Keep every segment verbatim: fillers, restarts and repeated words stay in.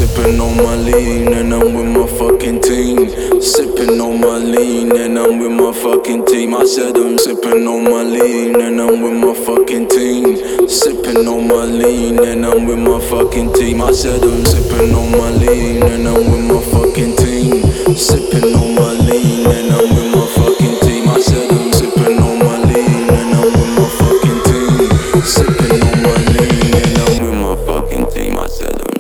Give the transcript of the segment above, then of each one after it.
sipping on my lean and I'm with my fucking team. Sipping on my lean and I'm with my fucking team. I said I'm sipping on my lean and I'm with my fucking team. Sipping on my lean and I'm with my fucking team. I said I'm sipping on my lean and I'm with my fucking team. Sipping on my lean and I'm with my fucking team. I said I'm sipping on my lean and I'm with my fucking team. Sipping on my lean and I'm with my fucking team. I said I'm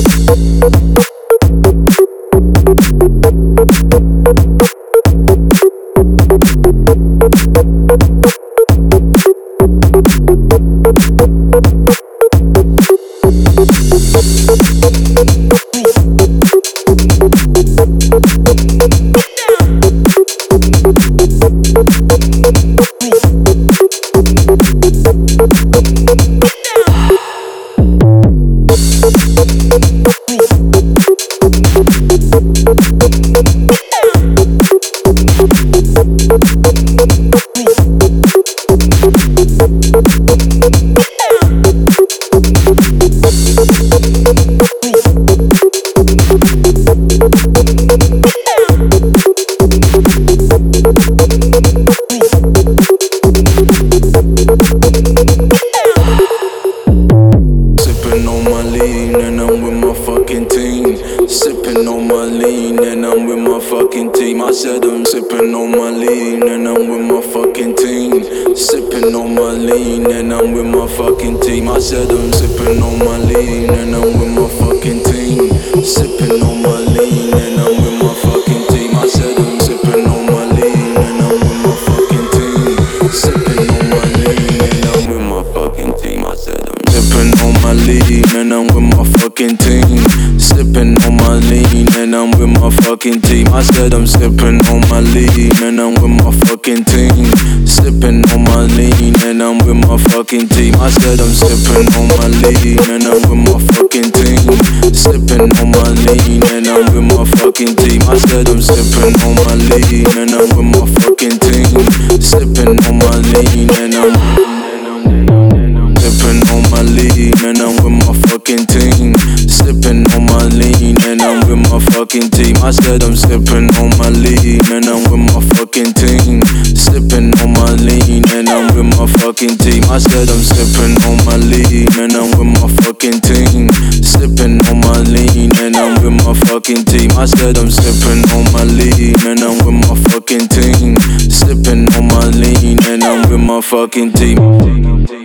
sipping on my lean and I'm with my fucking team. I said I'm sipping on my lean and I'm with my fucking team. Sipping on my lean and I'm with my fucking team. I said I'm sipping on my lean and I'm with my fucking team. Sipping on my lean and I'm with my fucking team. I said I'm sipping on my lean and I'm with my fucking team. Sipping on my lean and I'm with my fucking team. I said I'm sipping on my lean and I'm with my fucking team. Sipping on my lean and I'm with my fucking team. I said I'm sipping on my lean and I'm with my fucking team. Sipping on my lean and I'm with my fucking team. I said I'm sipping on my lean and I'm with my fucking team. Sipping on my lean and I'm with my fucking team. I said I'm sipping on my lean and I'm with my fucking team. Sipping on my lean and I'm sipping on my lean and I'm with my fucking team. Sipping on my lean and I'm with my fucking team. I said I'm sipping on my lean and I'm with my fucking team. Sipping on my lean and I'm with my fucking team. I said I'm sipping on my lean and I'm with my fucking team. Sipping on my lean and I'm with my fucking team. I said I'm sipping on my lean and I'm with my fucking team. Sipping on my lean and I'm with my fucking team.